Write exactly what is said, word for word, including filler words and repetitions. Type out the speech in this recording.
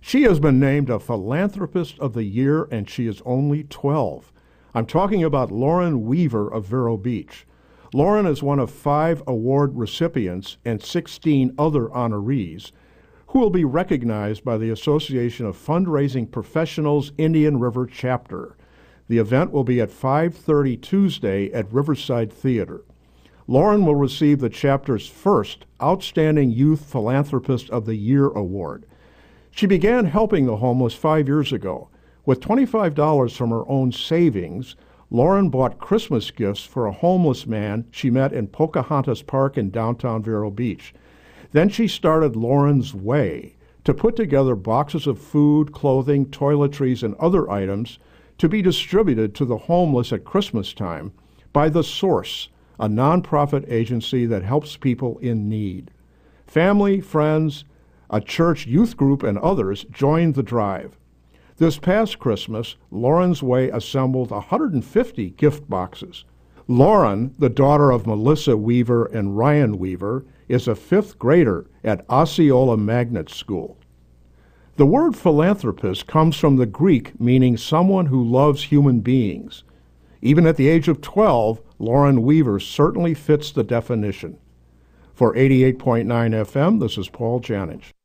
She has been named a Philanthropist of the Year, and she is only twelve. I'm talking about Lauren Weaver of Vero Beach. Lauren is one of five award recipients and sixteen other honorees who will be recognized by the Association of Fundraising Professionals Indian River Chapter. The event will be at five thirty Tuesday at Riverside Theater. Lauren will receive the chapter's first Outstanding Youth Philanthropist of the Year award. She began helping the homeless five years ago. With twenty-five dollars from her own savings, Lauren bought Christmas gifts for a homeless man she met in Pocahontas Park in downtown Vero Beach. Then she started Lauren's Way to put together boxes of food, clothing, toiletries, and other items to be distributed to the homeless at Christmas time by The Source, a nonprofit agency that helps people in need. Family, friends, a church youth group, and others joined the drive. This past Christmas, Lauren's Way assembled one hundred fifty gift boxes. Lauren, the daughter of Melissa Weaver and Ryan Weaver, is a fifth grader at Osceola Magnet School. The word philanthropist comes from the Greek meaning someone who loves human beings. Even at the age of twelve, Lauren Weaver certainly fits the definition. For eighty-eight point nine F M, this is Paul Janich.